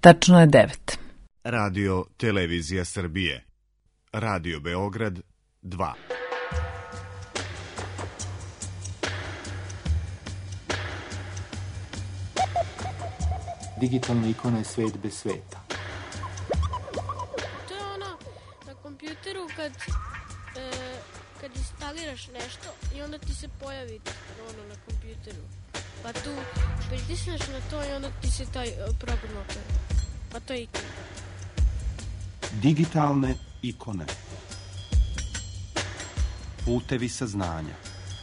Tačno je 9. Radio Televizija Srbije. Radio Beograd 2. Digitalna ikona je svet bez sveta. To je ono na kompjuteru kad instaliraš nešto i onda ti se pojavi ono na kompjuteru. Pa tu pritisneš na to i onda ti se taj program otvori. Pa to je ikona. Digitalne ikone. Putevi saznanja.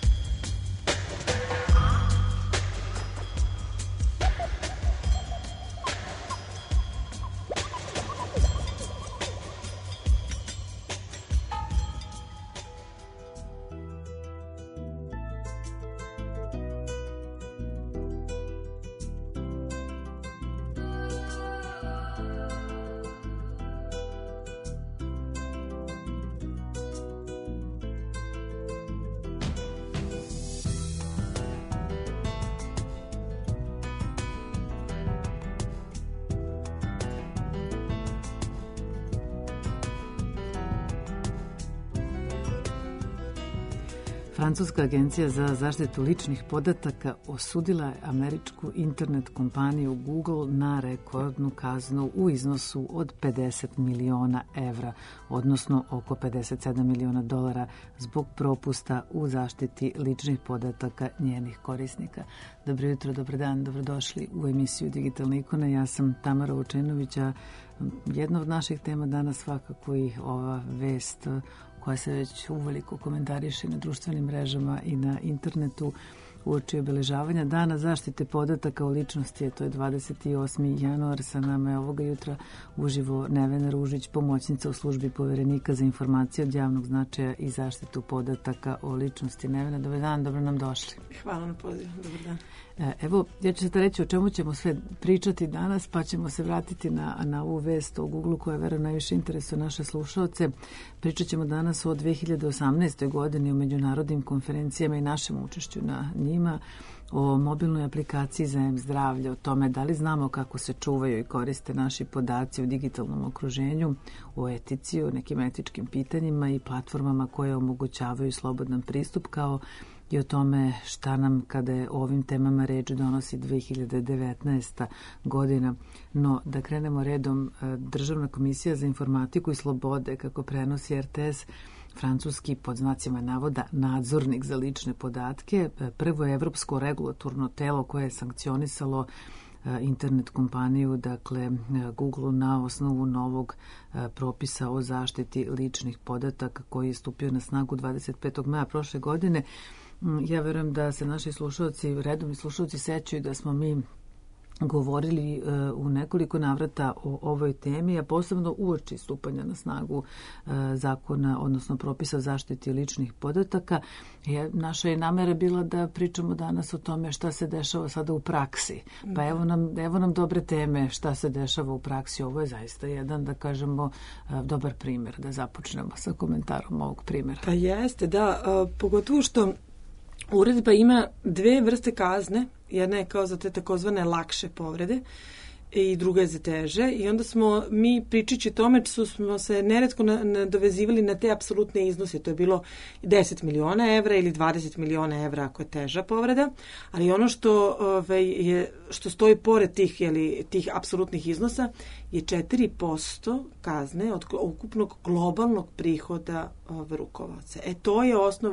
Francuska agencija za zaštitu ličnih podataka osudila je američku internet kompaniju Google na rekordnu kaznu u iznosu od 50 miliona evra, odnosno oko 57 miliona dolara zbog propusta u zaštiti ličnih podataka njenih korisnika. Dobro jutro, dobar dan, dobrodošli u emisiju Digitalne ikone. Ja sam Tamara Vučenović, a jedna od naših tema danas svakako i ova vest koja se već uveliko komentariše na društvenim mrežama i na internetu uoči obeležavanja Dana zaštite podataka o ličnosti. To je 28. januar. Sa nama je ovoga jutra uživo Nevena Ružić, pomoćnica u službi Poverenika za informacije od javnog značaja i zaštitu podataka o ličnosti. Nevena, dobar dan, dobro nam došli. Hvala na pozivu, dobar dan. Evo, ja ću sada reći o čemu ćemo sve pričati danas, pa ćemo se vratiti na ovu vest o Google koja verujem najviše interesuje naše slušaoce. Pričat ćemo danas o 2018. godini, o međunarodnim konferencijama i našem učešću na njima, o mobilnoj aplikaciji za M-zdravlje, o tome da li znamo kako se čuvaju i koriste naši podaci u digitalnom okruženju, o etici, o nekim etičkim pitanjima i platformama koje omogućavaju slobodan pristup, kao i o tome šta nam kada je o ovim temama reč donosi 2019. godina. No, da krenemo redom, Državna komisija za informatiku i slobode, kako prenosi RTS, francuski pod znacima navoda nadzornik za lične podatke, prvo evropsko regulatorno telo koje je sankcionisalo internet kompaniju, dakle Google, na osnovu novog propisa o zaštiti ličnih podataka koji je stupio na snagu 25. maja prošle godine. Ja verujem da se naši slušalci, redovni slušalci, sećaju da smo mi govorili u nekoliko navrata o ovoj temi, a posebno uoči stupanja na snagu zakona, odnosno propisa o zaštiti ličnih podataka. Naša je namera bila da pričamo danas o tome šta se dešava sada u praksi. Pa evo nam dobre teme šta se dešava u praksi. Ovo je zaista jedan, da kažemo, dobar primjer, da započnemo sa komentarom ovog primjera. Pa jeste, da, pogotovo što uredba ima dve vrste kazne. Jedna je kao za te takozvane lakše povrede i druga je za teže. I onda smo mi, pričajući tome, smo se neretko nadovezivali na te apsolutne iznose. To je bilo 10 miliona evra ili 20 miliona evra ako je teža povreda. Ali ono što stoji pored tih apsolutnih iznosa je 4% kazne od ukupnog globalnog prihoda rukovaca. To je osnov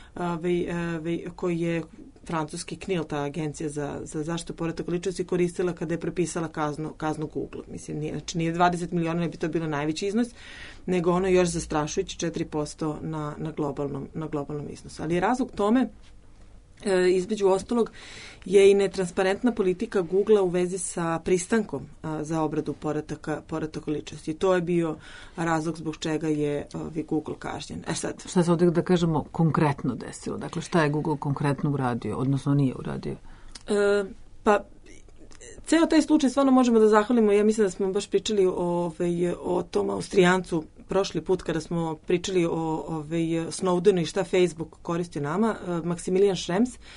koji je francuski CNIL, ta agencija za zaštitu podataka ličnosti, koristila kada je propisala kaznu Google. Mislim, nije 20 miliona, ne bi to bilo najveći iznos, nego ono još zastrašujući 4% na globalnom iznosu. Ali je razlog tome, između ostalog, je i netransparentna politika Google-a u vezi sa pristankom za obradu podataka ličnosti. I to je bio razlog zbog čega je Google kažnjen. Šta se ovdje, da kažemo, konkretno desilo? Dakle, šta je Google konkretno uradio, odnosno nije uradio? Ceo taj slučaj stvarno možemo da zahvalimo. Ja mislim da smo baš pričali o tom Austrijancu prošli put kada smo pričali o Snowdenu i šta Facebook koristi nama. Maximilian Schrems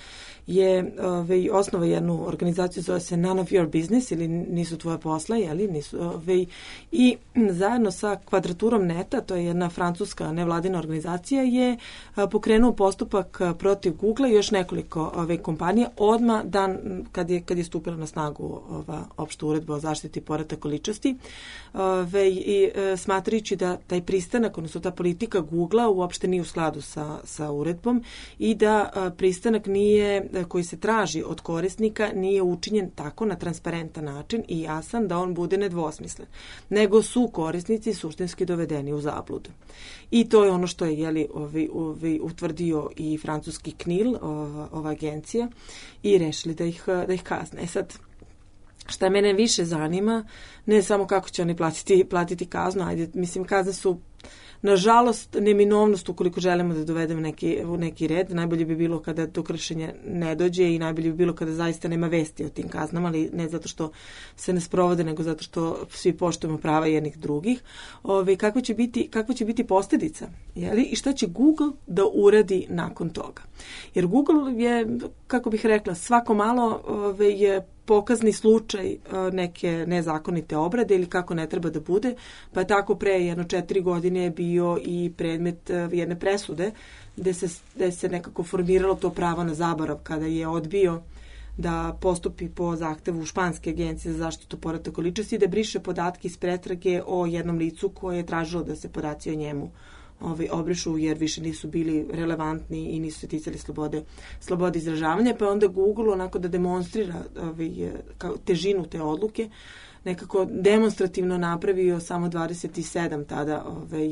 je osnova jednu organizaciju, zove se None of Your Business ili Nisu tvoje posla, i zajedno sa Kvadraturom Neta, to je jedna francuska nevladina organizacija, je pokrenuo postupak protiv Google i još nekoliko kompanija odmah dan kad je stupila na snagu ova opšta uredba o zaštiti podataka o ličnosti, i smatrajući da taj pristanak, odnosno ta politika Google-a uopšte nije u skladu sa uredbom i da pristanak koji se traži od korisnika nije učinjen tako na transparentan način i jasan da on bude nedvosmislen, nego su korisnici suštinski dovedeni u zabludu. I to je ono što je utvrdio i francuski CNIL, ova agencija, i rešili da ih kazne. Sad, šta mene više zanima, ne samo kako će oni platiti kaznu, kazne su nažalost neminovnost ukoliko želimo da dovedemo u neki red. Najbolje bi bilo kada do kršenja ne dođe i najbolje bi bilo kada zaista nema vesti o tim kaznama, ali ne zato što se ne sprovode, nego zato što svi poštujemo prava jednih drugih. Kakva će biti posljedica? I šta će Google da uradi nakon toga? Jer Google je, kako bih rekla, svako malo je pokazni slučaj neke nezakonite obrade ili kako ne treba da bude, pa je tako pre 4 godine bio i predmet jedne presude gde se nekako formiralo to pravo na zaborav kada je odbio da postupi po zahtevu Španske agencije za zaštitu podataka o ličnosti i da briše podatke iz pretrage o jednom licu koje je tražilo da se podaci o njemu obrišu jer više nisu bili relevantni i nisu se ticali slobode izražavanja, pa je onda Google onako da demonstrira težinu te odluke, nekako demonstrativno napravio samo 27 tada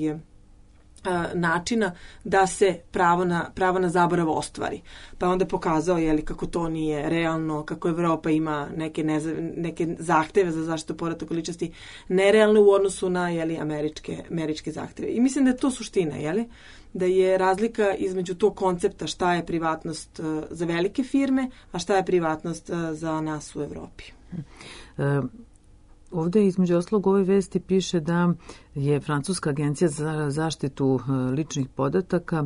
načina da se pravo na zaborav ostvari. Pa je onda pokazao kako to nije realno, kako Evropa ima neke zahteve za zaštitu podataka o ličnosti nerealne u odnosu na američke zahteve. I mislim da je to suština, da je razlika između tog koncepta šta je privatnost za velike firme, a šta je privatnost za nas u Evropi. Ovdje između ostalog u ovoj vesti piše da je Francuska agencija za zaštitu ličnih podataka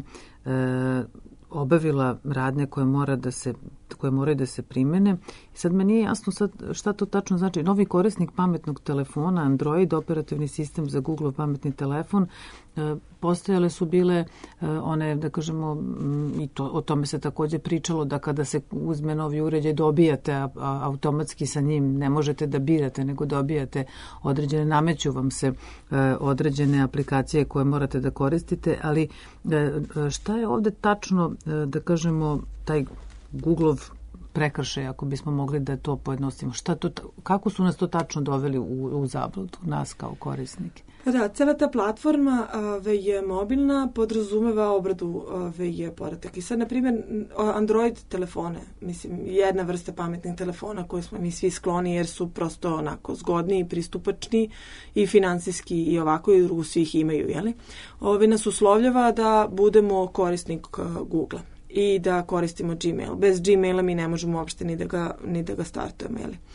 obavila radnje koje moraju da se primene. I sad me nije jasno šta to tačno znači. Novi korisnik pametnog telefona, Android, operativni sistem za Google pametni telefon, postojale su bile one, da kažemo, i o tome se također pričalo, da kada se uzme novi uređaj dobijate automatski sa njim, ne možete da birate, nego dobijate određene, nameću vam se određene aplikacije koje morate da koristite, ali šta je ovdje tačno, da kažemo, taj Google-ov prekršaj, ako bismo mogli da to pojednostavimo? Kako su nas to tačno doveli u zabludu, nas kao korisnike? Da, cela ta platforma je mobilna, podrazumeva obradu podataka. I sad, na primjer, Android telefone, jedna vrsta pametnih telefona koje smo mi svi skloni jer su prosto onako zgodni, pristupačni i finansijski i ovako i drugo svi ih imaju, nas uslovljava da budemo korisnik Google i da koristimo Gmail. Bez Gmaila mi ne možemo uopšte ni da ga startujemo,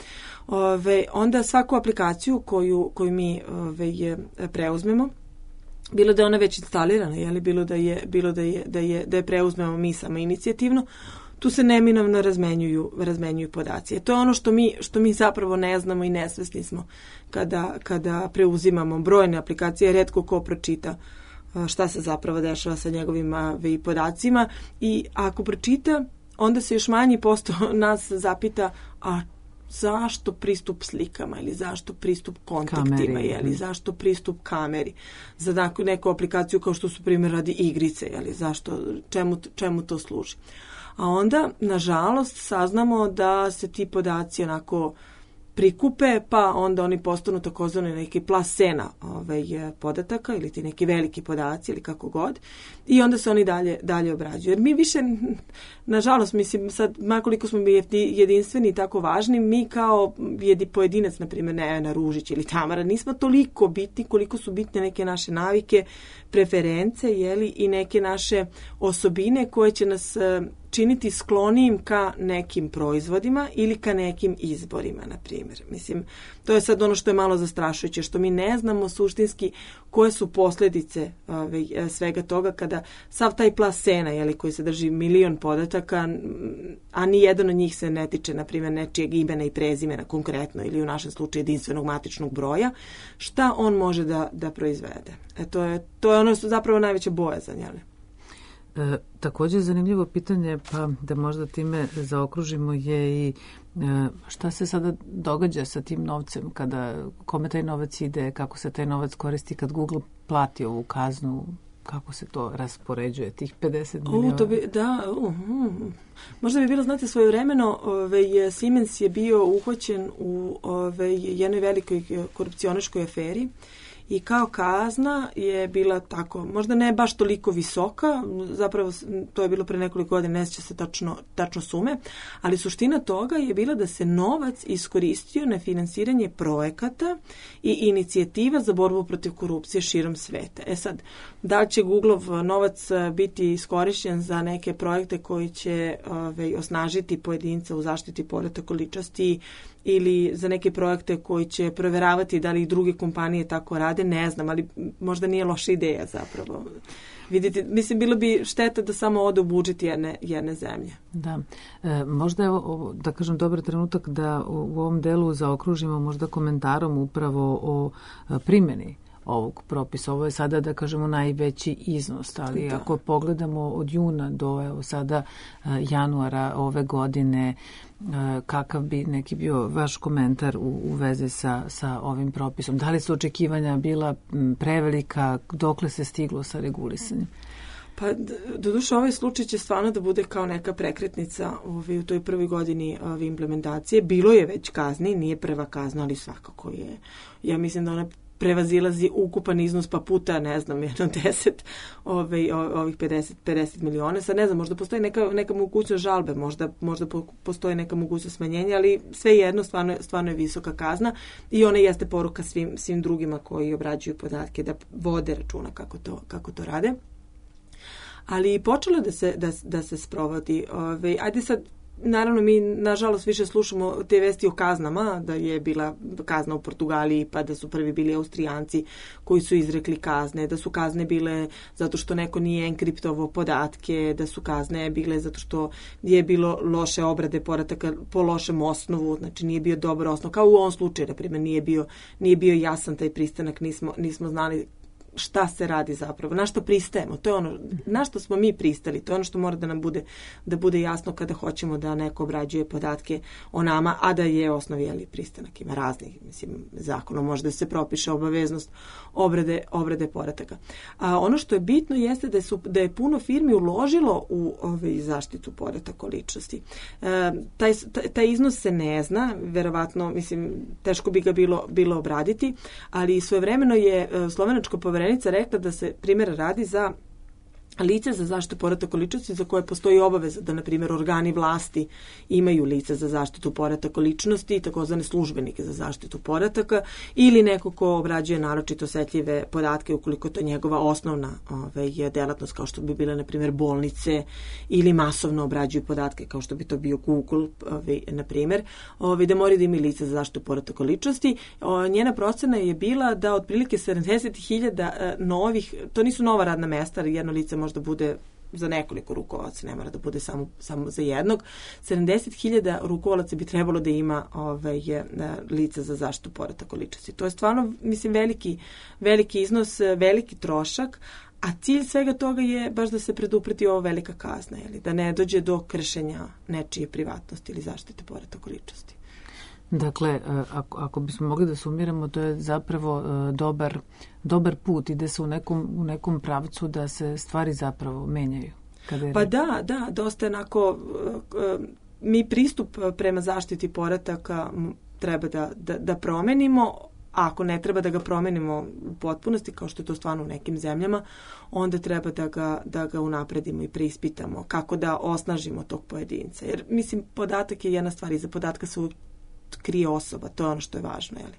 onda svaku aplikaciju koju mi preuzmemo, bilo da je ona već instalirana, bilo da je preuzmemo mi samo inicijativno, tu se neminovno razmenjuju podaci. To je ono što mi zapravo ne znamo i nesvesni smo kada preuzimamo brojne aplikacije, retko ko pročita šta se zapravo dešava sa njegovim podacima, i ako pročita, onda se još manji posto nas zapita, a zašto pristup slikama ili zašto pristup kontaktima ili zašto pristup kameri za neku aplikaciju kao što su primjer radi igrice, čemu to služi. A onda, nažalost, saznamo da se ti podaci onako prikupe, pa onda oni postanu takozvani neki plasena podataka ili ti neki veliki podaci ili kako god, i onda se oni dalje obrađuju. Jer mi više, nažalost, sad, makoliko smo jedinstveni i tako važni, mi kao pojedinac, na primjer Nevena Ružić ili Tamara, nismo toliko bitni koliko su bitne neke naše navike, preference, i neke naše osobine koje će nas činiti sklonijim ka nekim proizvodima ili ka nekim izborima, na primjer. Mislim, to je sad ono što je malo zastrašujuće, što mi ne znamo suštinski koje su posljedice svega toga kada sav taj plas sena, koji sadrži milion podataka, a ni jedan od njih se ne tiče, na primjer, nečijeg imena i prezimena konkretno ili u našem slučaju jedinstvenog matičnog broja, šta on može da proizvede. To je ono što zapravo najveća bojazan, jel? Također zanimljivo pitanje, pa da možda time zaokružimo, je i šta se sada događa sa tim novcem, kome taj novac ide, kako se taj novac koristi kad Google plati ovu kaznu, kako se to raspoređuje, tih 50 miliona? Možda bi bilo, znate, svojevremeno Siemens je bio uhvaćen u jednoj velikoj korupcionaškoj aferi. I kao kazna je bila tako, možda ne baš toliko visoka, zapravo to je bilo pre nekoliko godina, ne sjeća se tačno sume, ali suština toga je bila da se novac iskoristio na finansiranje projekata i inicijativa za borbu protiv korupcije širom sveta. Sad, da li će Google-ov novac biti iskorišćen za neke projekte koji će osnažiti pojedinca u zaštiti podataka ličnosti ili za neke projekte koji će provjeravati da li i druge kompanije tako rade, ne znam, ali možda nije loša ideja zapravo. Vidite, mislim, bilo bi šteta da samo ode u budžet jedne zemlje. Da. Možda je, da kažem, dobar trenutak da u ovom delu zaokružimo možda komentarom upravo o primjeni ovog propisa. Ovo je sada, da kažemo, najveći iznos, ali ako pogledamo od juna do sada januara ove godine, kakav bi neki bio vaš komentar u vezi sa ovim propisom? Da li su očekivanja bila prevelika? Dokle se stiglo sa regulisanjem? Pa, doduše, ovaj slučaj će stvarno da bude kao neka prekretnica u toj prvoj godini implementacije. Bilo je već kazni, nije prva kazna, ali svakako je. Ja mislim da ona prevazilazi ukupan iznos pa puta, ne znam, 10 ovih 50 miliona. Sad ne znam, možda postoji neka mogućnost žalbe, možda postoji neka mogućnost smanjenja, ali svejedno stvarno je visoka kazna i ona jeste poruka svim drugima koji obrađuju podatke da vode računa kako to rade. Ali počelo da se sprovodi. Ajde sad, naravno, mi nažalost više slušamo te vesti o kaznama, da je bila kazna u Portugaliji, pa da su prvi bili Austrijanci koji su izrekli kazne, da su kazne bile zato što neko nije enkriptovao podatke, da su kazne bile zato što je bilo loše obrade podataka po lošem osnovu, znači nije bio dobar osnov, kao u ovom slučaju, na primjer, nije bio jasan taj pristanak, nismo znali šta se radi zapravo, na što pristajemo, to je ono, na što smo mi pristali, to je ono što mora da bude jasno kada hoćemo da neko obrađuje podatke o nama, a da je osnov pristanak, ima raznih, mislim, zakonom može da se propiše obaveznost obrade podataka. A ono što je bitno jeste da je puno firmi uložilo u zaštitu podataka o ličnosti. Taj iznos se ne zna, verovatno, mislim, teško bi ga bilo obraditi, ali svojevremeno je slovenačko poverenica rekla da se primjera radi za lice za zaštitu podataka o ličnosti za koje postoji obaveza da, na primjer, organi vlasti imaju lice za zaštitu podataka o ličnosti, takozvane službenike za zaštitu podataka, ili neko ko obrađuje naročito osetljive podatke ukoliko to je njegova osnovna delatnost, kao što bi bile, na primjer, bolnice, ili masovno obrađuju podatke kao što bi to bio Google, na primjer, da moraju da imaju lice za zaštitu podataka o ličnosti. Njena procena je bila da otprilike 70.000 novih, to nisu nova radna mesta, ali jedno lice možda bude za nekoliko rukovalaca, ne mora da bude samo za jednog. 70.000 rukovalaca bi trebalo da ima lice za zaštitu podataka o ličnosti. To je stvarno, mislim, veliki iznos, veliki trošak, a cilj svega toga je baš da se predupredi ova velika kazna, da ne dođe do kršenja nečije privatnosti ili zaštite podataka o ličnosti. Dakle, ako bismo mogli da sumiramo, to je zapravo dobar put, ide se u nekom pravcu da se stvari zapravo menjaju. Pa da, dosta onako, mi pristup prema zaštiti podataka treba da promenimo, a ako ne treba da ga promenimo u potpunosti, kao što je to stvarno u nekim zemljama, onda treba da ga unapredimo i preispitamo kako da osnažimo tog pojedinca. Jer, mislim, podatak je jedna stvar, iza podatka se krije osoba, to je ono što je važno, jel?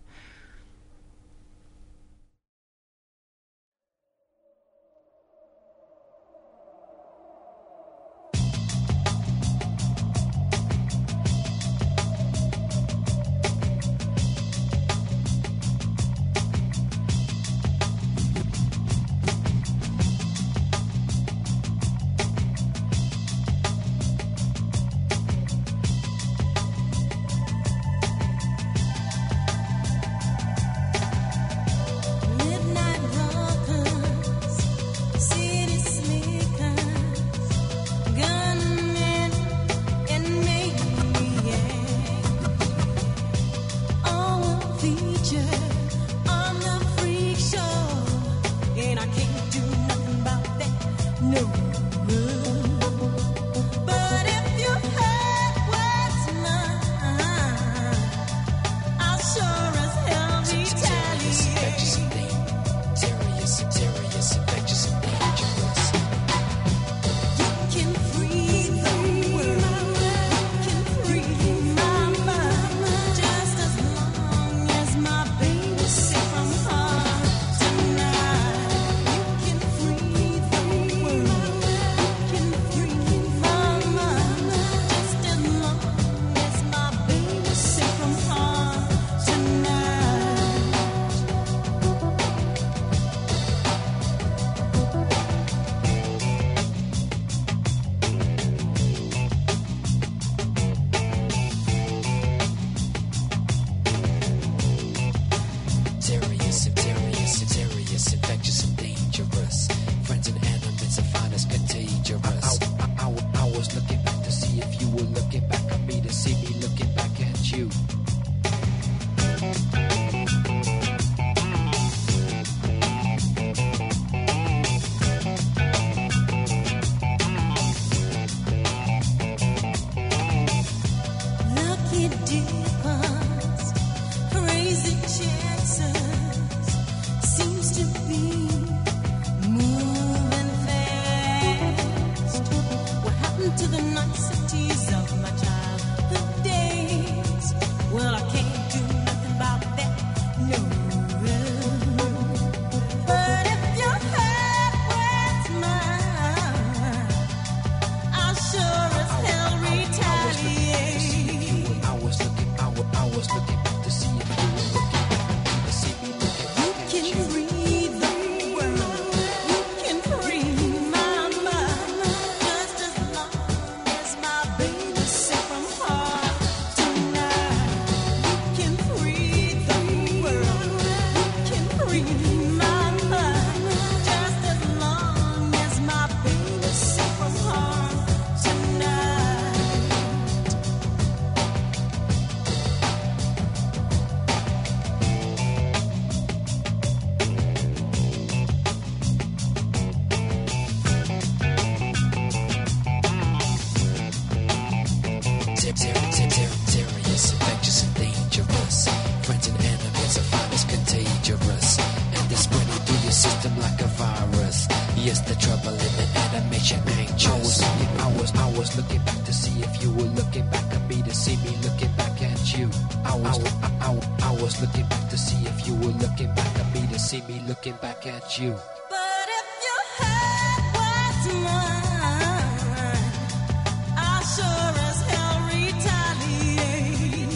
if you were looking back at me to see me looking back at you. But if your head was mine, I sure as hell retaliate.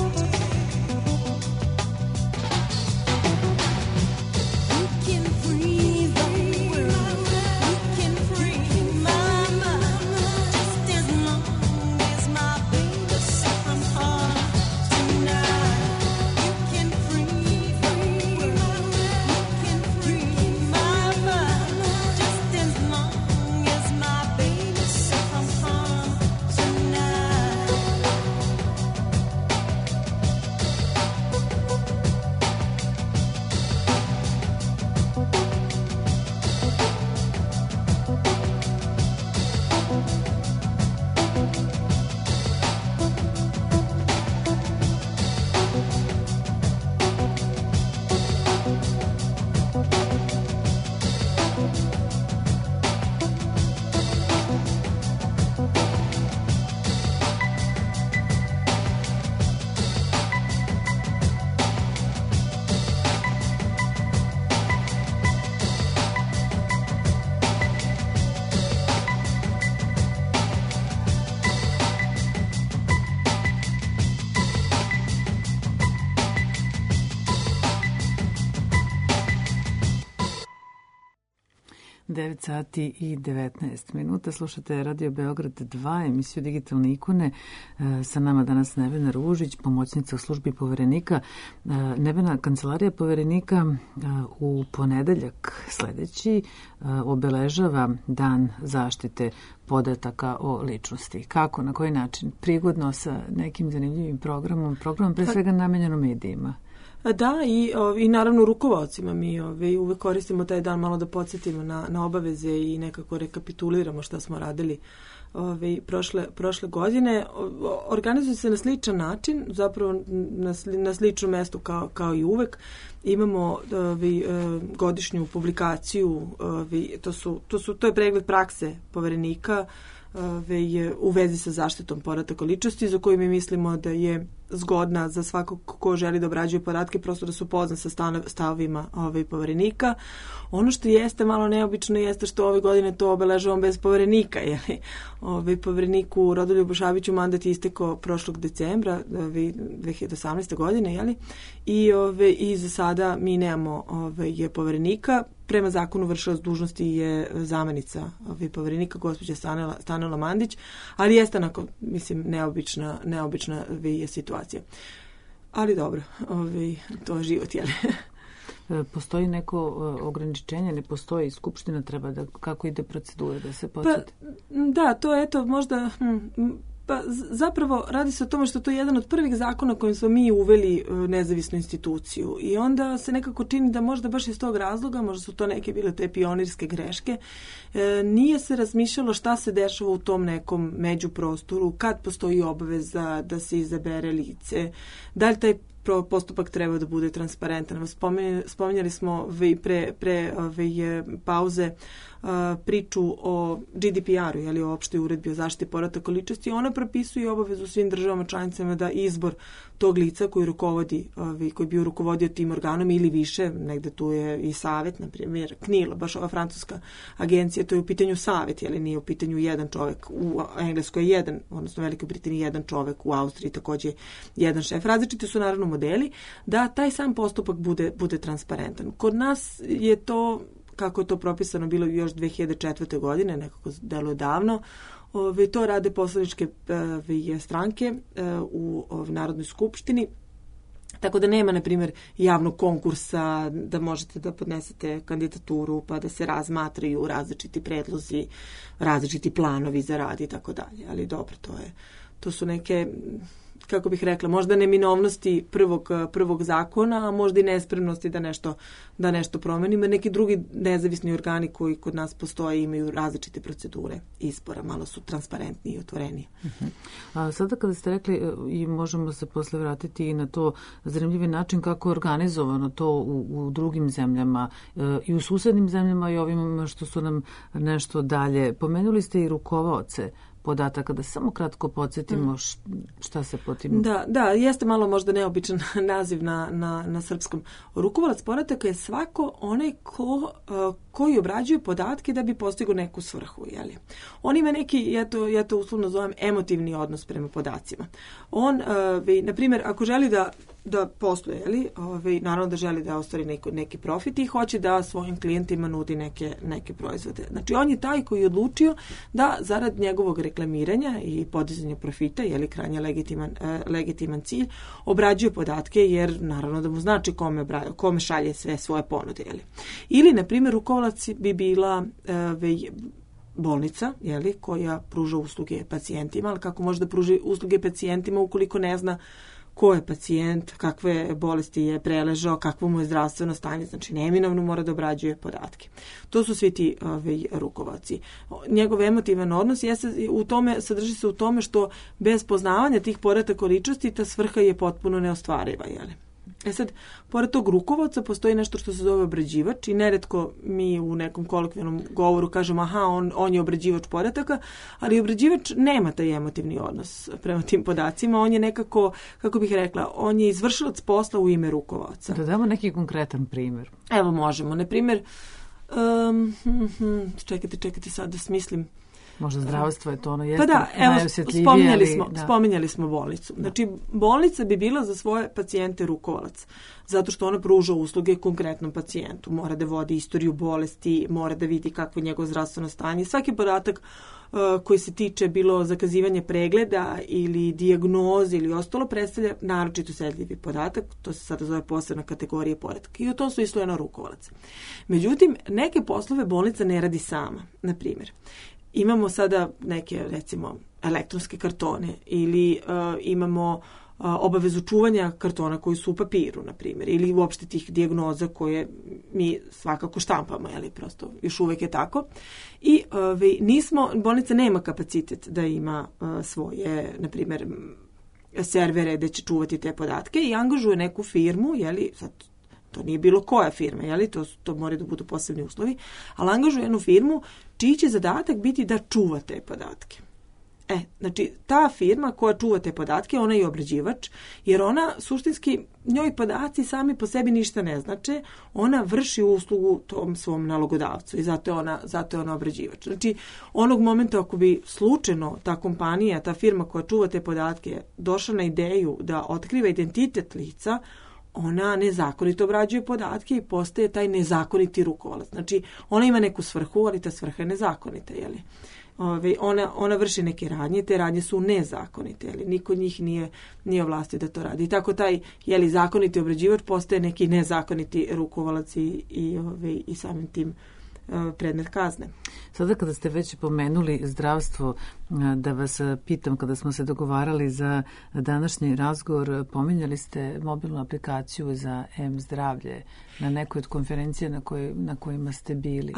You can free the world, you can free my mind, just as long as my baby said from home tonight. You can free the world, you can free my mind, just as long as my baby said from home tonight. Devet sati i 19 minuta. Slušate Radio Beograd 2, emisiju Digitalne ikone. Sa nama danas Nevena Ružić, pomoćnica u službi poverenika. Nevena, kancelarija poverenika u ponedeljak sledeći obeležava Dan zaštite podataka o ličnosti. Kako, na koji način? Prigodno sa nekim zanimljivim programom pre svega namenjeno medijima. Da, i naravno rukovaocima. Mi uvek koristimo taj dan malo da podsjetimo na obaveze i nekako rekapituliramo šta smo radili prošle godine. Organizuje se na sličan način, zapravo na sličnom mestu kao i uvek. Imamo godišnju publikaciju, to je pregled prakse poverenika u vezi sa zaštitom podataka o ličnosti, za koju mi mislimo da je zgodna za svakog ko želi da obrađuje podatke, prosto da su upoznan sa stavovima poverenika. Ono što jeste malo neobično jeste što ove godine to obeležavamo bez poverenika. Povereniku Rodoljubu Šabiću mandat je istekao prošlog decembra 2018. godine, i za sada mi nemamo poverenika. Prema zakonu vršilac dužnosti je zamenica poverenika, gospođa Stanela Mandić, ali jeste onako, mislim, neobična situacija. Ali dobro, to je život, jel? Postoji neko ograničenje, ne postoji, Skupština treba da, kako ide procedura, da se podsjeti? Da, to je možda... Pa zapravo radi se o tome što to je jedan od prvih zakona kojim smo mi uveli nezavisnu instituciju i onda se nekako čini da možda baš iz tog razloga, možda su to neke bile te pionirske greške, nije se razmišljalo šta se dešava u tom nekom međuprostoru, kad postoji obaveza da se izabere lice, da li taj postupak treba da bude transparentan. Spominjali smo pre pauze priču o GDPR-u, o opštoj uredbi o zaštiti podataka o ličnosti. Ona propisuje obavezu svim državama članicama da izbor tog lica koji bi rukovodio tim organom ili više, negde tu je i savet, na primjer CNIL, baš ova francuska agencija, to je u pitanju savet, nije u pitanju jedan čovek, u Engleskoj jedan, odnosno Velikoj Britaniji jedan čovek, u Austriji takođe jedan šef. Različiti su naravno modeli, da taj sam postupak bude transparentan. Kod nas je to, kako je to propisano bilo još 2004. godine, nekako deluje davno, to rade poslaničke stranke u Narodnoj skupštini, tako da nema, na primjer, javnog konkursa da možete da podnesete kandidaturu pa da se razmatraju različiti predlozi, različiti planovi za rad i tako dalje. Ali dobro, to su neke, kako bih rekla, možda neminovnosti prvog zakona, a možda i nespremnosti da nešto promenimo. Neki drugi nezavisni organi koji kod nas postoje imaju različite procedure izbora, malo su transparentniji i otvoreniji. A sada kada ste rekli, i možemo se posle vratiti i na to zanimljivi način kako je organizovano to u drugim zemljama i u susednim zemljama i ovim što su nam nešto dalje. Pomenuli ste i rukovaoce podataka. Da samo kratko podsjetimo šta se po tim... Da, jeste malo možda neobičan naziv na srpskom. Rukovalac podataka je svako onaj koji obrađuje podatke da bi postigao neku svrhu. Jeli? On ima neki, ja to uslovno zovem, emotivni odnos prema podacima. On, na primjer, ako želi da posluje, naravno da želi da ostvari neki profit i hoće da svojim klijentima nudi neke proizvode. Znači, on je taj koji je odlučio da zarad njegovog reklamiranja i podizanja profita, krajnje legitiman cilj, obrađuje podatke, jer naravno da mu znači kome šalje sve svoje ponude. Ili, na primjer, rukovalac bi bila bolnica, koja pruža usluge pacijentima, ali kako može da pruži usluge pacijentima ukoliko ne zna ko je pacijent, kakve bolesti je preležao, kakvo mu je zdravstveno stanje, znači neminovno mora da obrađuje podatke. To su svi ti rukovaci. Njegov emotivan odnos sadrži se u tome što bez poznavanja tih podataka o ličnosti ta svrha je potpuno neostvariva. Sad, pored tog rukovaca postoji nešto što se zove obrađivač i neretko mi u nekom kolokvijalnom govoru kažemo on je obrađivač podataka, ali obrađivač nema taj emotivni odnos prema tim podacima. On je nekako, kako bih rekla, on je izvršilac posla u ime rukovaca. Da damo neki konkretan primjer. Evo možemo. Na primjer, čekajte sad da smislim. Možda zdravstvo je to ono Pa da, evo, spominjali smo bolnicu. Znači, bolnica bi bila za svoje pacijente rukovalac, zato što ona pruža usluge konkretnom pacijentu. Mora da vodi istoriju bolesti, mora da vidi kakvo je njegovo zdravstveno stanje. Svaki podatak koji se tiče bilo zakazivanja pregleda ili dijagnoze ili ostalo predstavlja naročito osjetljivi podatak. To se sada zove posebna kategorija podataka. I u tom smislu je rukovalac. Međutim, neke poslove bolnica ne radi sama. Na primjer, imamo sada neke, recimo, elektronske kartone ili imamo obavezu čuvanja kartona koji su u papiru, na primjer, ili uopšte tih dijagnoza koje mi svakako štampamo, prosto još uvek je tako. I bolnica nema kapacitet da ima svoje, na primjer, servere da će čuvati te podatke i angažuje neku firmu, sad to nije bilo koja firma, to moraju da budu posebni uslovi, ali angažuje jednu firmu čiji će zadatak biti da čuva te podatke. Znači, ta firma koja čuva te podatke, ona je obrađivač, jer ona suštinski, njoj podaci sami po sebi ništa ne znače, ona vrši uslugu tom svom nalogodavcu i zato je ona obrađivač. Znači, onog momenta ako bi slučajno ta kompanija, ta firma koja čuva te podatke došla na ideju da otkriva identitet lica, ona nezakonito obrađuje podatke i postaje taj nezakoniti rukovalac. Znači, ona ima neku svrhu, ali ta svrha je nezakonita, Ona vrši neke radnje, te radnje su nezakonite, niko od njih nije ovlastio da to radi. I tako taj, zakoniti obrađivač postaje neki nezakoniti rukovalac i samim tim predmet kazne. Sada kada ste već pomenuli zdravstvo, da vas pitam, kada smo se dogovarali za današnji razgovor, pominjali ste mobilnu aplikaciju za M-zdravlje na nekoj od konferencija na kojima ste bili.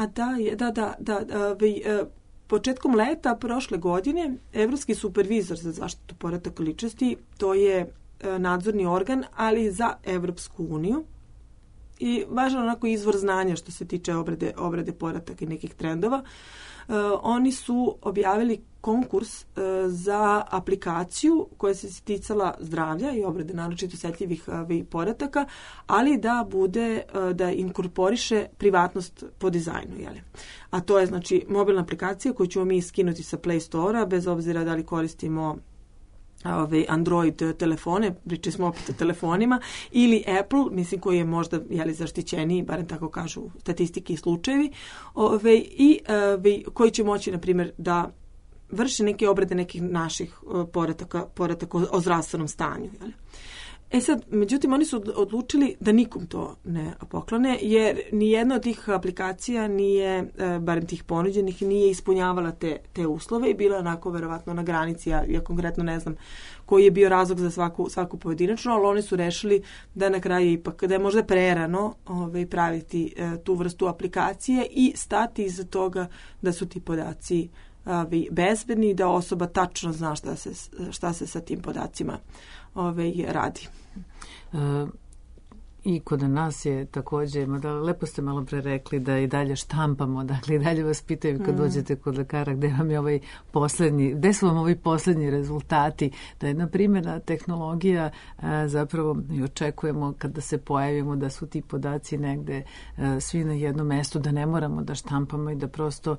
Početkom leta prošle godine Evropski supervizor za zaštitu podataka ličnosti, to je nadzorni organ, ali za Evropsku uniju, i važan onako izvor znanja što se tiče obrade podataka i nekih trendova. Oni su objavili konkurs za aplikaciju koja se ticala zdravlja i obrade naročito osjetljivih podataka, ali da inkorporiše privatnost po dizajnu. A to je znači mobilna aplikacija koju ćemo mi skinuti sa Play Store-a, bez obzira da li koristimo Android telefone, pričali smo opet o telefonima, ili Apple, mislim koji je možda zaštićeniji, barem tako kažu statistike i slučajevi, koji će moći, na primjer, da vrši neke obrade nekih naših podataka o zdravstvenom stanju. Sad, međutim, oni su odlučili da nikom to ne poklone, jer nijedna od tih aplikacija nije, barem tih ponuđenih, nije ispunjavala te uslove i bila onako verovatno na granici, ja konkretno ne znam koji je bio razlog za svaku pojedinačno, ali oni su rešili da na kraju ipak, da je možda prerano praviti tu vrstu aplikacije i stati iza toga da su ti podaci bezbedni, da osoba tačno zna šta se sa tim podacima radi. I kod nas je takođe, mada lepo ste malo pre rekli da i dalje štampamo, dakle i dalje vas pitaju kad dođete kod lekara gde vam je ovaj poslednji, gde su vam ovi poslednji rezultati, da je na primjer tehnologija zapravo i očekujemo kada se pojavimo da su ti podaci negde svi na jednom mestu, da ne moramo da štampamo i da prosto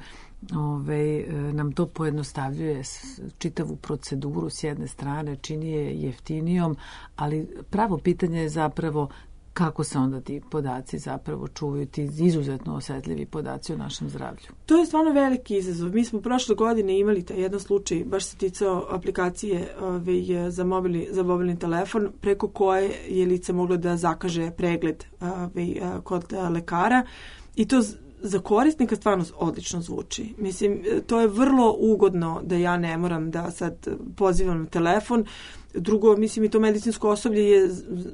nam to pojednostavljuje čitavu proceduru s jedne strane, čini je jeftinijom, ali pravo pitanje je zapravo kako se onda ti podaci zapravo čuvaju, ti izuzetno osetljivi podaci o našem zdravlju. To je stvarno veliki izazov. Mi smo prošle godine imali taj jedan slučaj, baš se ticao aplikacije za mobilni telefon, preko koje je lice moglo da zakaže pregled kod lekara i to za korisnika stvarno odlično zvuči. Mislim, to je vrlo ugodno da ja ne moram da sad pozivam telefon. Drugo, mislim, i to medicinsko osoblje je,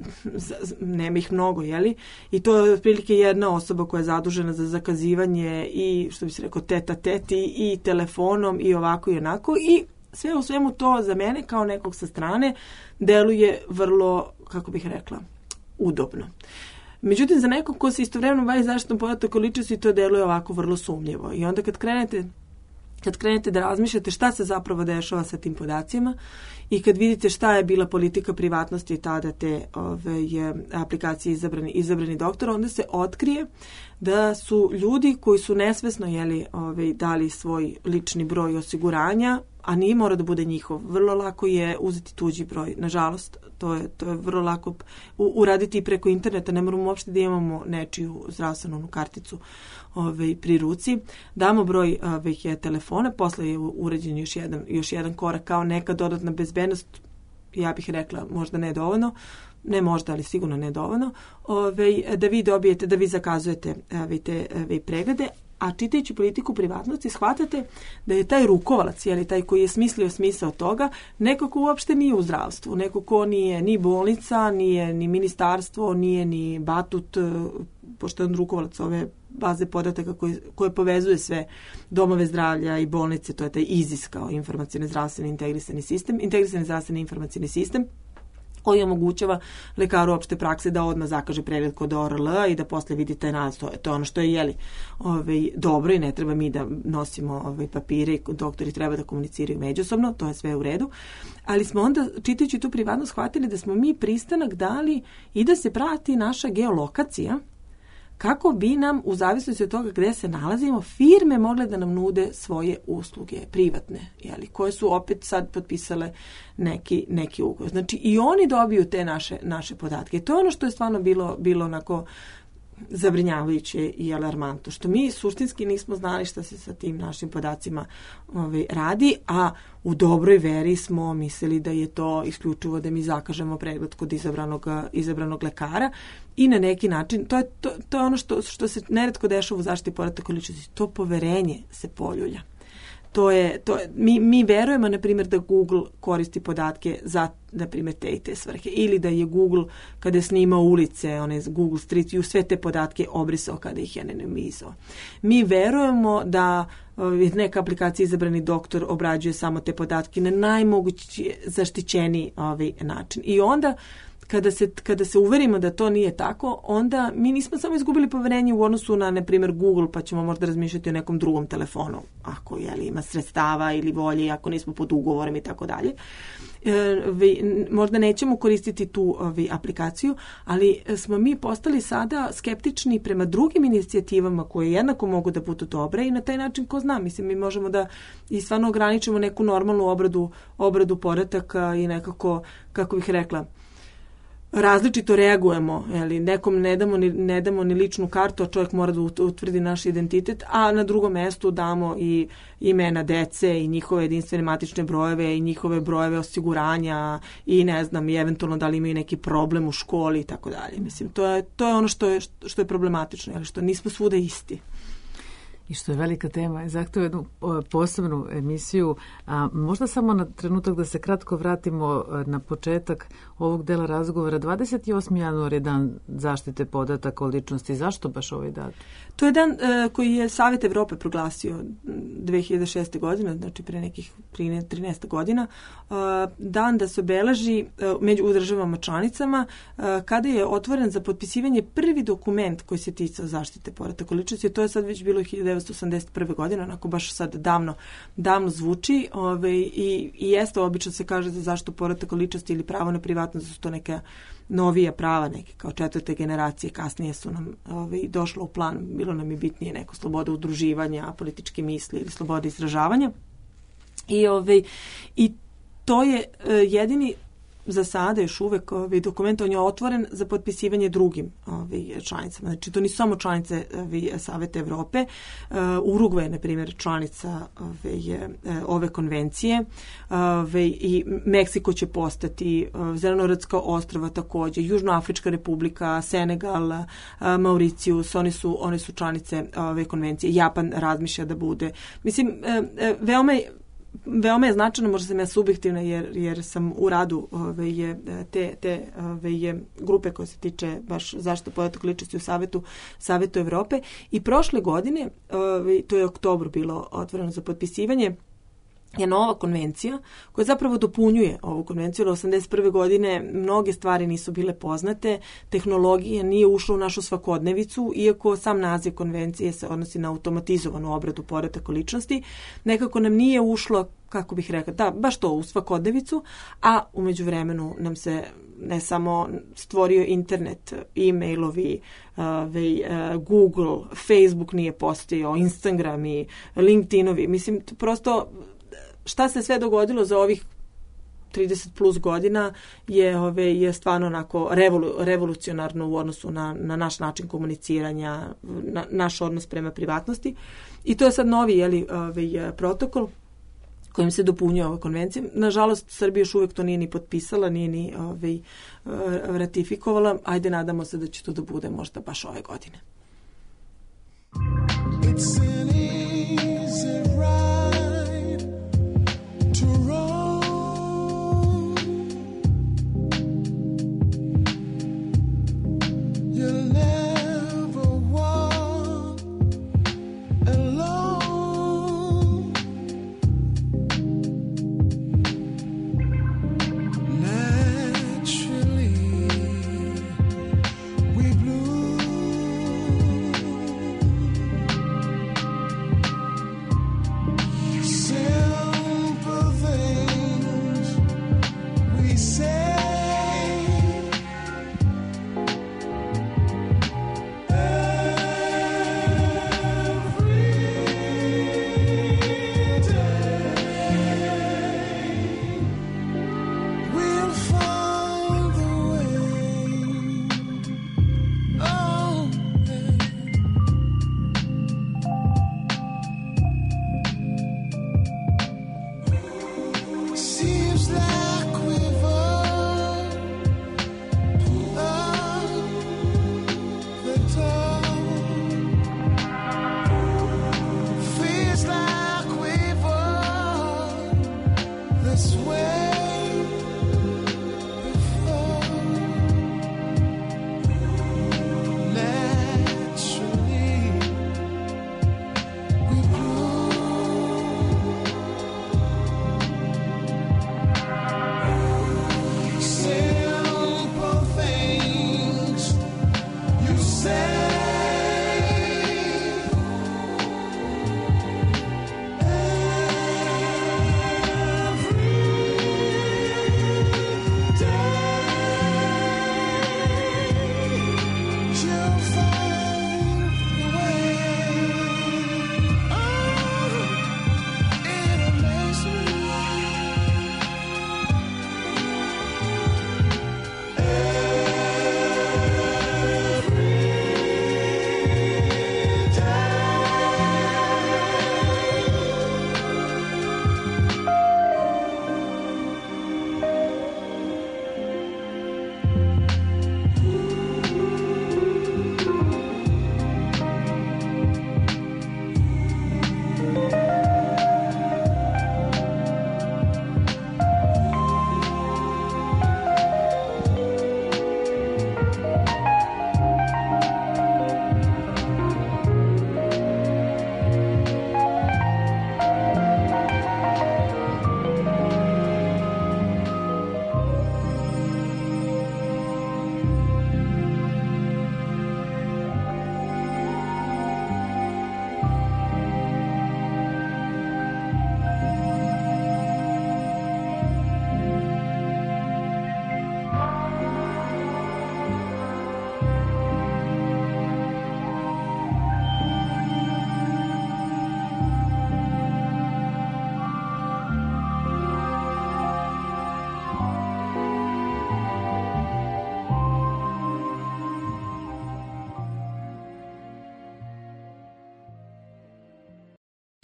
nema ih mnogo, jeli? I to je otprilike jedna osoba koja je zadužena za zakazivanje i, što bi se rekao, teta-teti i telefonom i ovako i onako. I sve u svemu to za mene kao nekog sa strane deluje vrlo, kako bih rekla, udobno. Međutim, za nekog ko se istovremeno bavi zaštitom podataka o ličnosti, to deluje ovako vrlo sumnjivo. I onda kad krenete da razmišljate šta se zapravo dešava sa tim podacima i kad vidite šta je bila politika privatnosti tada te aplikacije izabrani doktor, onda se otkrije da su ljudi koji su nesvesno dali svoj lični broj osiguranja, a nije mora da bude njihov. Vrlo lako je uzeti tuđi broj. Nažalost, to je vrlo lako uraditi preko interneta. Ne moramo uopšte da imamo nečiju zdravstvenu karticu pri ruci. Damo broj telefona, posle je urađen još jedan korak kao neka dodatna bezbednost. Ja bih rekla možda ne dovoljno, ne možda, ali sigurno ne dovoljno, da vi dobijete, da vi zakazujete te preglede, a čitajući politiku privatnosti shvatate da je taj rukovalac, taj koji je smislio smisao toga, neko ko uopšte nije u zdravstvu, neko ko nije ni bolnica, nije ni ministarstvo, nije ni batut, pošto je on rukovalac ove baze podataka koje povezuje sve domove zdravlja i bolnice, to je taj IZIS kao informacijni zdravstveni integrisani zdravstveni informacijni sistem, koji omogućava lekaru opšte prakse da odmah zakaže pregled kod ORL i da posle vidi taj nalaz. To je ono što je dobro i ne treba mi da nosimo papire i doktori treba da komuniciraju međusobno, to je sve u redu. Ali smo onda, čitajući tu privatnost, shvatili da smo mi pristanak dali i da se prati naša geolokacija kako bi nam, u zavisnosti od toga gde se nalazimo, firme mogle da nam nude svoje usluge, privatne, koje su opet sad potpisale neki ugovor. Znači, i oni dobiju te naše podatke. To je ono što je stvarno bilo onako zabrinjavajuće i alarmantno, što mi suštinski nismo znali šta se sa tim našim podacima radi, a u dobroj veri smo mislili da je to isključivo da mi zakažemo pregled kod izabranog lekara i na neki način, to je ono što se neretko dešava u zaštiti podataka o ličnosti, to poverenje se poljulja. Mi verujemo, na primjer, da Google koristi podatke za, na primjer, te i te svrhe. Ili da je Google, kada je snimao ulice, Google Street View, sve te podatke obrisao kada ih je anonimizao. Mi verujemo da neka aplikacija izabrani doktor obrađuje samo te podatke na najmogući zaštićeniji način. I onda, kada se uverimo da to nije tako, onda mi nismo samo izgubili poverenje u odnosu na primjer, Google, pa ćemo možda razmišljati o nekom drugom telefonu, ako ima sredstava ili volje, ako nismo pod ugovorom i tako dalje. Možda nećemo koristiti tu aplikaciju, ali smo mi postali sada skeptični prema drugim inicijativama koje jednako mogu da budu dobre i na taj način, ko zna, mislim, mi možemo da i stvarno ograničimo neku normalnu obradu podataka i nekako, kako bih rekla, različito reagujemo, nekom ne damo ni ličnu kartu, a čovjek mora da utvrdi naš identitet, a na drugom mestu damo i imena dece i njihove jedinstvene matične brojeve i njihove brojeve osiguranja i ne znam, i eventualno da li imaju neki problem u školi i tako dalje. Mislim, to je ono što je problematično, što nismo svuda isti. i što je velika tema i zahteva jednu posebnu emisiju. A možda samo na trenutak da se kratko vratimo na početak ovog dela razgovora. 28. januar je dan zaštite podataka o ličnosti. Zašto baš ovaj datum? To je dan koji je Savet Evrope proglasio 2006. godine, znači pre nekih 13 godina, dan da se obeleži među državama članicama kada je otvoren za potpisivanje prvi dokument koji se ticao zaštite podataka o ličnosti. To je sad već bilo 1981. godine, onako baš sad davno zvuči i jeste, obično se kaže za zaštitu podataka o ličnosti ili pravo na privatnost, da su to neka novija prava, neke kao četvrte generacije, kasnije su nam došlo u plan, bilo nam je bitnije neko sloboda udruživanja, političke misli ili sloboda izražavanja. I to je jedini za sada još uvek dokument, on je otvoren za potpisivanje drugim članicama. Znači, to nisu samo članice Saveta Evrope. Urugvaj je, na primjer, članica ove konvencije i Meksiko će postati, Zelenorodska ostrva takođe, Južnoafrička republika, Senegal, Mauricijus, one su članice ove konvencije. Japan razmišlja da bude. Mislim, veoma je značajno, možda sam ja subjektivna jer sam u radu te grupe koja se tiče baš zaštite podataka o ličnosti u Savetu Evrope i prošle godine, to je u oktobru bilo otvoreno za potpisivanje, je nova konvencija koja zapravo dopunjuje ovu konvenciju. Od 1981. godine mnoge stvari nisu bile poznate, tehnologija nije ušla u našu svakodnevicu, iako sam naziv konvencije se odnosi na automatizovanu obradu podataka o ličnosti. Nekako nam nije ušlo, kako bih rekla, da, baš to, u svakodnevicu, a u međuvremenu nam se ne stvorio internet, e-mailovi, Google, Facebook nije postojao, Instagram i LinkedInovi. Mislim, prosto šta se sve dogodilo za ovih 30 plus godina je stvarno onako revolucionarno u odnosu na naš način komuniciranja, naš odnos prema privatnosti. I to je sad novi protokol kojim se dopunjuje ova konvencija. Nažalost, Srbija još uvek to nije ni potpisala, nije ni ratifikovala. Ajde, nadamo se da će to da bude možda baš ove godine. It's an easy ride to roam. You'll never walk alone. Naturally, we bloom.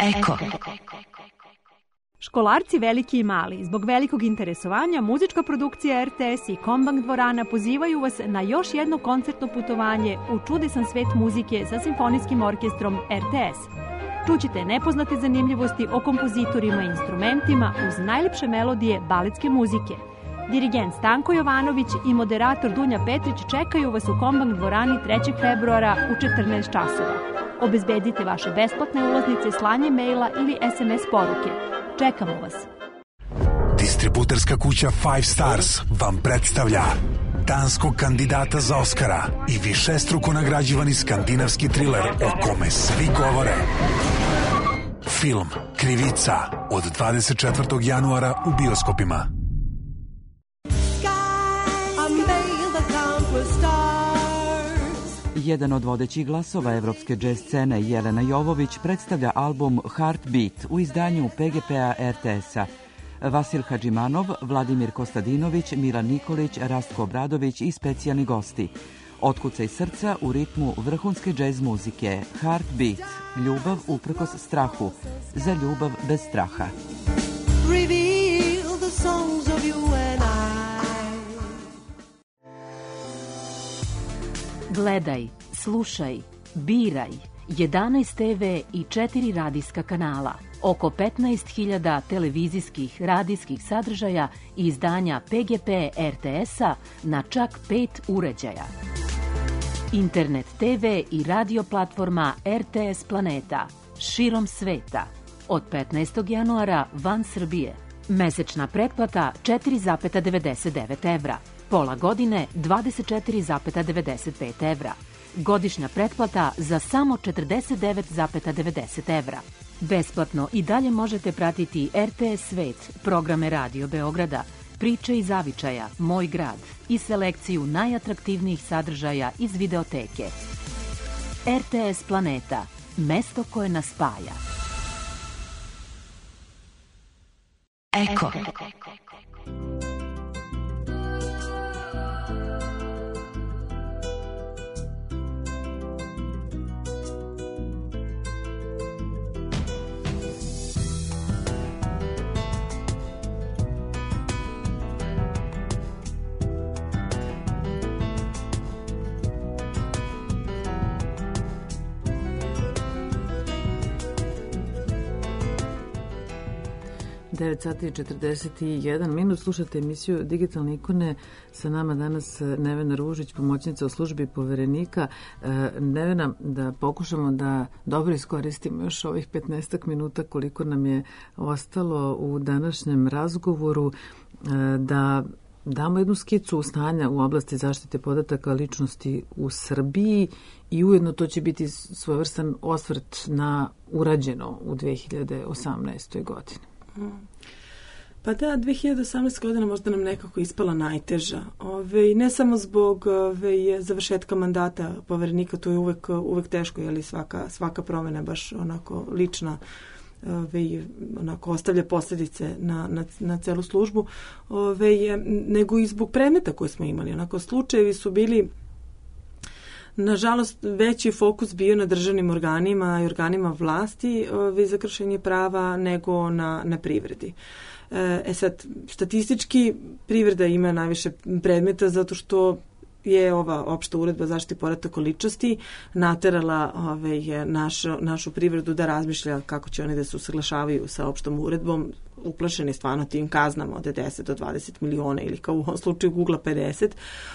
Eko. Školarci veliki i mali, zbog velikog interesovanja, muzička produkcija RTS i Kombank dvorana pozivaju vas na još jedno koncertno putovanje u čudesan svet muzike sa simfonijskim orkestrom RTS. Čućite nepoznate zanimljivosti o kompozitorima i instrumentima uz najlepše melodije baletske muzike. Dirigent Stanko Jovanović i moderator Dunja Petrić čekaju vas u Kombank dvorani 3. februara u 14 časova. Obezbedite vaše besplatne ulaznice slanjem maila ili SMS poruke. Čekamo vas. Distributerska kuća Five Stars vam predstavlja danskog kandidata za Oskara i višestruko nagrađivani skandinavski triler o kome svi govore. Film Krivica od 24. januara u bioskopima. Jedan od vodećih glasova evropske džez scene, Jelena Jovović, predstavlja album Heartbeat u izdanju PGP-a RTS-a. Vasil Hadžimanov, Vladimir Kostadinović, Milan Nikolić, Rastko Obradović i specijalni gosti. Otkucaj srca u ritmu vrhunske džez muzike. Heartbeat, ljubav uprkos strahu, za ljubav bez straha. Reveal the songs of you and I. Gledaj, slušaj, biraj. 11 TV i 4 radijska kanala. Oko 15.000 televizijskih, radijskih sadržaja i izdanja PGP RTS-a na čak 5 uređaja. Internet TV i radio platforma RTS Planeta. Širom sveta. Od 15. januara van Srbije. Mesečna pretplata 4,99 evra. Pola godine 24,95 evra. Godišnja pretplata za samo 49,90 evra. Besplatno i dalje možete pratiti RTS Svet, programe Radio Beograda, priče iz zavičaja, Moj grad i selekciju najatraktivnijih sadržaja iz videoteke. RTS Planeta, mesto koje nas spaja. Eko. Sati i 41 minut. Slušate emisiju Digitalne ikone. Sa nama danas Nevena Ružić, pomoćnica u službi poverenika. Nevena, da pokušamo da dobro iskoristimo još ovih 15 minuta koliko nam je ostalo u današnjem razgovoru, da damo jednu skicu stanja u oblasti zaštite podataka ličnosti u Srbiji i ujedno to će biti svojevrstan osvrt na urađeno u 2018. godini. Pa da, 2018. godina možda nam nekako ispala najteža. Ne samo zbog završetka mandata poverenika, to je uvek teško, jer svaka promjena baš onako lična, onako ostavlja posljedice na celu službu, nego i zbog predmeta koje smo imali. Onako, slučajevi su bili, nažalost, veći fokus bio na državnim organima i organima vlasti za kršenje prava nego na privredi. Sad, statistički privreda ima najviše predmeta zato što je ova opšta uredba zaštiti podataka o ličnosti naterala našu privredu da razmišlja kako će oni da se usaglašavaju sa opštom uredbom, uplašeni stvarno tim kaznama od 10 do 20 miliona ili kao u ovom slučaju Google 50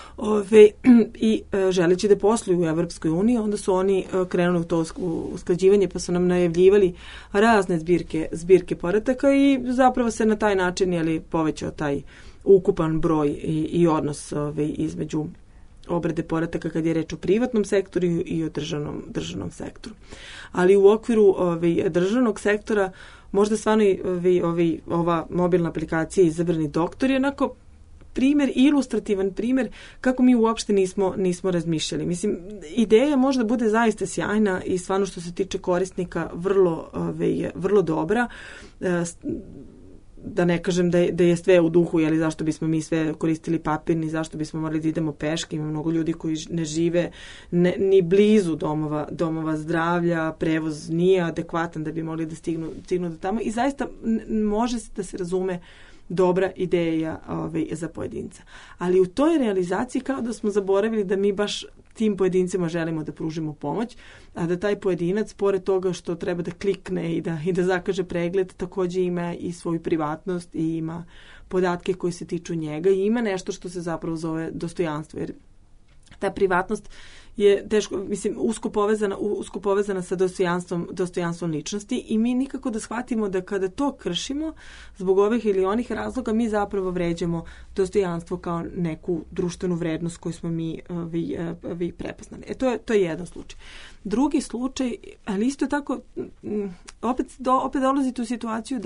i želeći da posluju u Evropskoj uniji, onda su oni krenuli u to usklađivanje, pa su nam najavljivali razne zbirke podataka i zapravo se na taj način povećao taj ukupan broj i odnos između obrade podataka kad je reč o privatnom sektoru i o državnom sektoru. Ali u okviru državnog sektora možda stvarno ova mobilna aplikacija Izabrani doktor je onako primjer, ilustrativan primjer kako mi uopšte nismo razmišljali. Mislim, ideja možda bude zaista sjajna i stvarno što se tiče korisnika vrlo dobra. da ne kažem da je sve u duhu, jeli zašto bismo mi sve koristili papirni, zašto bismo morali da idemo peške, ima mnogo ljudi koji ne žive ni blizu domova zdravlja, prevoz nije adekvatan da bi mogli da stignu do tamo i zaista može da se razume dobra ideja za pojedinca. Ali u toj realizaciji kao da smo zaboravili da mi baš tim pojedincima želimo da pružimo pomoć, a da taj pojedinac, pored toga što treba da klikne i da zakaže pregled, također ima i svoju privatnost i ima podatke koji se tiču njega i ima nešto što se zapravo zove dostojanstvo, jer ta privatnost je teško, mislim, usko povezana sa dostojanstvom ličnosti i mi nikako da shvatimo da kada to kršimo zbog ovih ili onih razloga mi zapravo vređamo dostojanstvo kao neku društvenu vrednost koju smo vi prepoznali. To je jedan slučaj. Drugi slučaj, ali isto tako opet dolazite u situaciju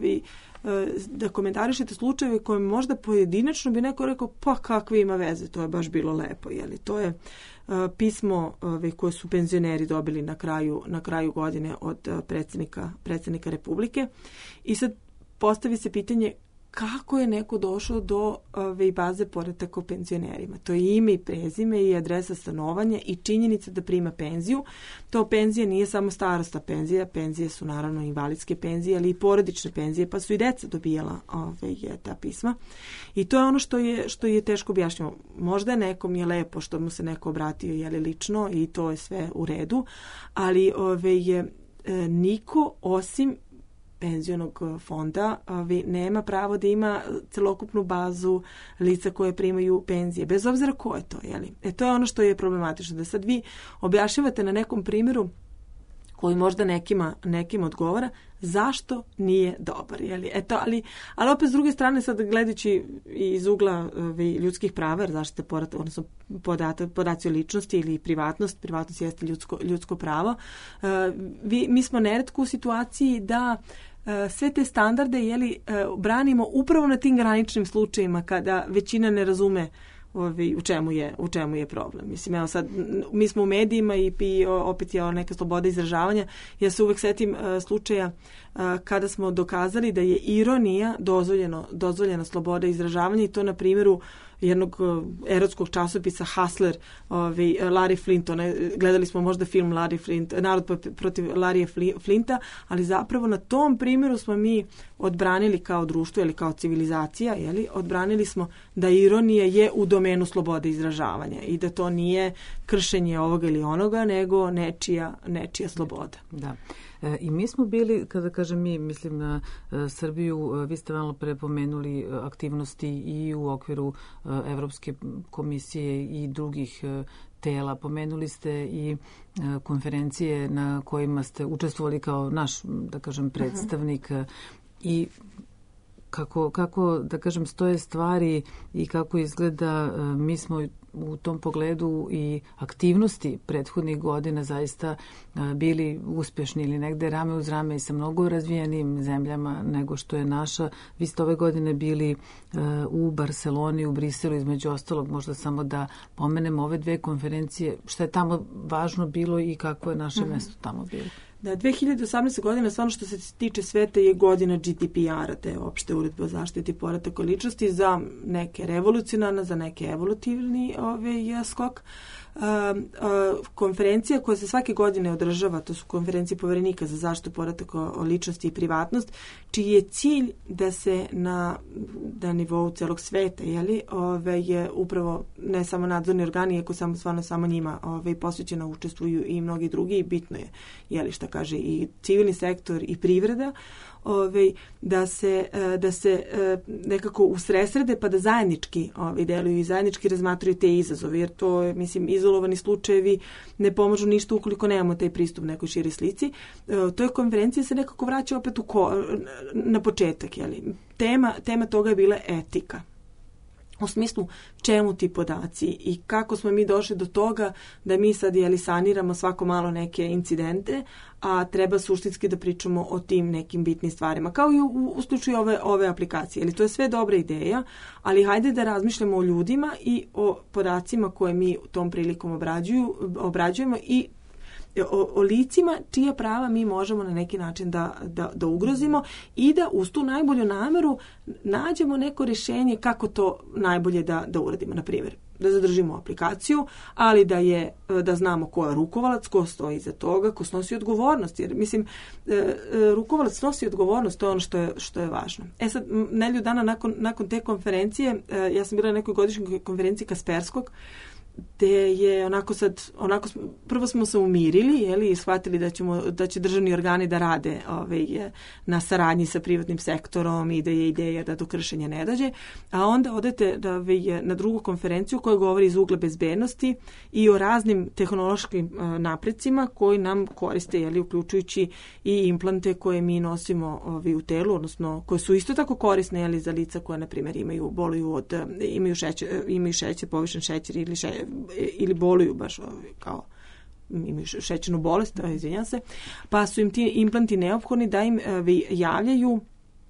da komentarišete slučajeve koje možda pojedinačno bi neko rekao pa kakve ima veze, to je baš bilo lepo, jeli? To je pismo koje su penzioneri dobili na kraju godine od predsjednika Republike i sad postavi se pitanje kako je neko došao do baze podataka o penzionerima. To je ime i prezime i adresa stanovanja i činjenica da prima penziju. To penzija nije samo starosna penzija, penzije su naravno invalidske penzije, ali i porodične penzije, pa su i deca dobijala ta pisma. I to je ono što je teško objašnjeno. Možda nekom je lepo što mu se neko obratio lično i to je sve u redu, ali niko osim penzionog fonda nema pravo da ima celokupnu bazu lica koje primaju penzije, bez obzira ko je to. To je ono što je problematično. Da sad vi objašnjavate na nekom primjeru koji možda nekim odgovara, zašto nije dobar. Ali opet s druge strane, sad gledajući iz ugla ljudskih prava, jer zaštite odnosno podaci o ličnosti ili privatnost jeste ljudsko pravo, mi smo neretko u situaciji da sve te standarde branimo upravo na tim graničnim slučajima kada većina ne razume u čemu je problem. Mislim, evo sad, mi smo u medijima i opet je neka sloboda izražavanja. Ja se uvek setim slučaja kada smo dokazali da je ironija dozvoljena sloboda izražavanja i to na primjeru jednog erotskog časopisa Hustler, Larry Flint. Gledali smo možda film Larry Flint, Narod protiv Larryja Flinta, ali zapravo na tom primjeru smo mi odbranili kao društvo ili kao civilizacija, odbranili smo da ironija je u domenu slobode izražavanja i da to nije kršenje ovoga ili onoga, nego nečija sloboda. Da. I mi smo bili, kada kažem mi, mislim na Srbiju, vi ste malo prepomenuli aktivnosti i u okviru Evropske komisije i drugih tela. Pomenuli ste i konferencije na kojima ste učestvovali kao naš, da kažem, predstavnik i kako da kažem, stoje stvari i kako izgleda, mi smo u tom pogledu i aktivnosti prethodnih godina zaista bili uspješni ili negde rame uz rame i sa mnogo razvijenim zemljama nego što je naša. Vi ste ove godine bili u Barceloni, u Briselu, između ostalog, možda samo da pomenemo ove dve konferencije, što je tamo važno bilo i kako je naše mesto tamo bilo. Da, 2018. godina, stvarno što se tiče sveta, je godina GDPR-a, te opšte uredbe o zaštiti podataka o ličnosti, za neke revolucionarna, za neke evolutivni skok. Konferencija koja se svake godine održava, to su konferencije Poverenika za zaštitu podataka o ličnosti i privatnost, čiji je cilj da se na nivou celog sveta je upravo ne samo nadzorni organi, iako samo njima posvećena učestvuju i mnogi drugi, i bitno je šta kaže i civilni sektor i privreda, da se nekako usresrede pa da zajednički deluju i zajednički razmatraju te izazove, jer to je, mislim, izolovani slučajevi ne pomažu ništa ukoliko nemamo taj pristup nekoj široj slici. Toj konferenciji se nekako vraća opet na početak. Tema toga je bila etika. U smislu čemu ti podaci i kako smo mi došli do toga da mi sad saniramo svako malo neke incidente, a treba suštinski da pričamo o tim nekim bitnim stvarima, kao i u slučaju ove aplikacije. To je sve dobra ideja, ali hajde da razmišljamo o ljudima i o podacima koje mi tom prilikom obrađujemo i o licima čija prava mi možemo na neki način da ugrozimo i da uz tu najbolju nameru nađemo neko rješenje kako to najbolje da uradimo. Na primjer, da zadržimo aplikaciju, ali da znamo ko je rukovalac, ko stoji iza toga, ko snosi odgovornost. Jer, mislim, rukovalac snosi odgovornost, to je ono što je važno. Sad, nedelju dana nakon te konferencije, ja sam bila na nekoj godišnjoj konferenciji Kasperskog, gde je prvo smo se umirili i shvatili da će državni organi da rade na saradnji sa privatnim sektorom i da je ideja da do kršenja ne dođe, a onda odete na drugu konferenciju koja govori iz ugla bezbednosti i o raznim tehnološkim naprecima koji nam koriste, uključujući i implante koje mi nosimo u telu, odnosno koje su isto tako korisne za lica koja, na primjer, imaju šećer, povišen šećer ili boluju baš kao imaju šećernu bolest, izvinjam se, pa su im ti implanti neophodni da im javljaju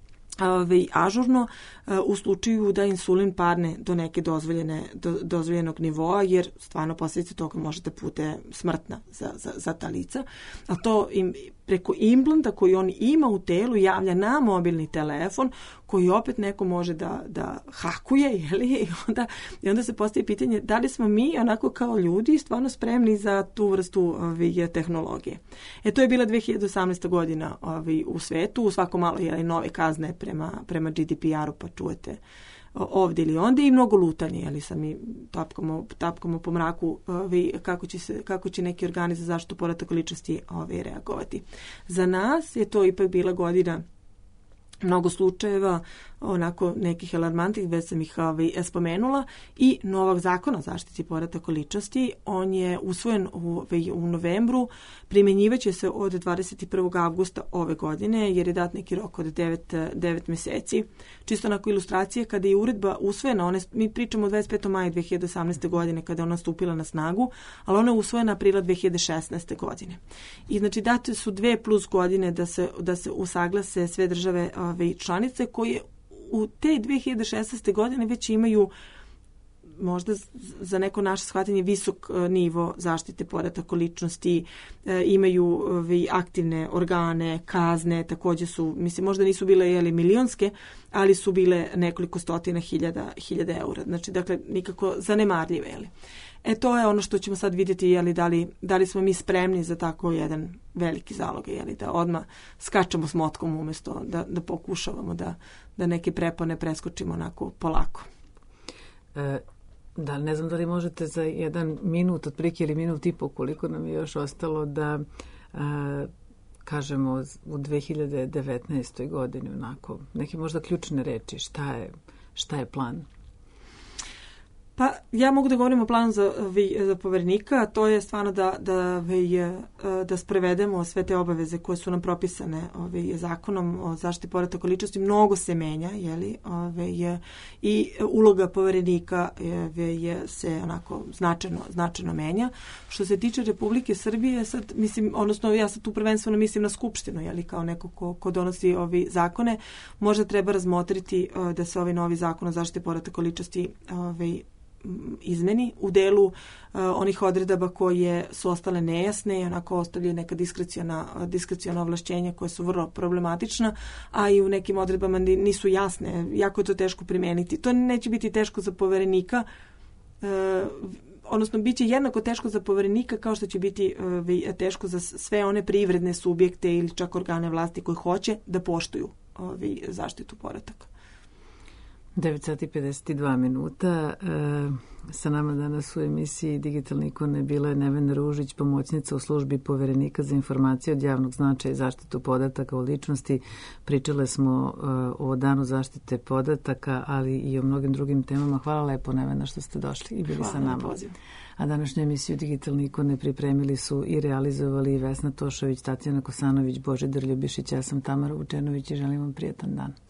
ažurno u slučaju da insulin padne do neke dozvoljenog nivoa, jer stvarno posljedice toga može da bude smrtna za ta lica. A to im preko implanta koji on ima u telu javlja na mobilni telefon koji opet neko može da hakuje, i onda se postavi pitanje da li smo mi onako kao ljudi stvarno spremni za tu vrstu tehnologije. To je bila 2018. godina u svetu, svako malo nove kazne prema GDPR-u, pa čujete ovdje ili ondje, i mnogo lutanje, sami tapkamo po mraku kako će neki organi za zaštitu podataka ličnosti reagovati. Za nas je to ipak bila godina mnogo slučajeva, onako nekih alarmantnih, već sam ih spomenula, i novog zakona o zaštiti podataka ličnosti. On je usvojen u novembru, primjenjivaće se od 21. avgusta ove godine, jer je dat neki rok od 9 mjeseci. Čisto onako ilustracije, kada je uredba usvojena, mi pričamo o 25. maja 2018. godine kada je ona stupila na snagu, ali ona je usvojena aprila 2016. godine. I znači date su 2+ godine da se usaglase sve države članice koje u te 2016. godine već imaju možda za neko naše shvatanje visok nivo zaštite podataka ličnosti, imaju aktivne organe, kazne, također su, mislim, možda nisu bile milionske, ali su bile nekoliko stotina hiljada eura. Znači, dakle, nikako zanemarljive. To je ono što ćemo sad vidjeti, da li smo mi spremni za tako jedan veliki zalog, da odmah skačemo s motkom umjesto da pokušavamo da neke prepone preskočimo onako polako. Da, ne znam da li možete za 1 minut, otprilike ili minut i po, koliko nam je još ostalo da kažemo u 2019. godini onako, neke možda ključne reči, šta je plan? Pa ja mogu da govorim o planu za povjerenika, to je stvarno da sprevedemo sve te obaveze koje su nam propisane zakonom o zaštiti podataka ličnosti. Mnogo se menja, i uloga povjerenika se onako značajno menja. Što se tiče Republike Srbije, sad mislim, odnosno ja sad tu prvenstveno mislim na Skupštinu, kao neko ko donosi zakone, možda treba razmotriti da se novi zakon o zaštiti podataka ličnosti izmeni u delu onih odredaba koje su ostale nejasne i onako ostavljaju neka diskreciona ovlašćenja koja su vrlo problematična, a i u nekim odredbama nisu jasne. Jako je to teško primijeniti. To neće biti teško za povjerenika, odnosno bit će jednako teško za povjerenika kao što će biti teško za sve one privredne subjekte ili čak organe vlasti koji hoće da poštuju zaštitu podataka. 9:52. Sa nama danas u emisiji Digitalne ikone bila je Nevena Ružić, pomoćnica u službi povjerenika za informacije od javnog značaja i zaštitu podataka o ličnosti. Pričale smo o danu zaštite podataka, ali i o mnogim drugim temama. Hvala lepo, Nevena, što ste došli i bili sa nama. A današnju emisiju Digitalne ikone pripremili su i realizovali Vesna Tošović, Tatjana Kosanović, Božidar Ljubišić, ja sam Tamara Vučenović i želim vam prijatan dan.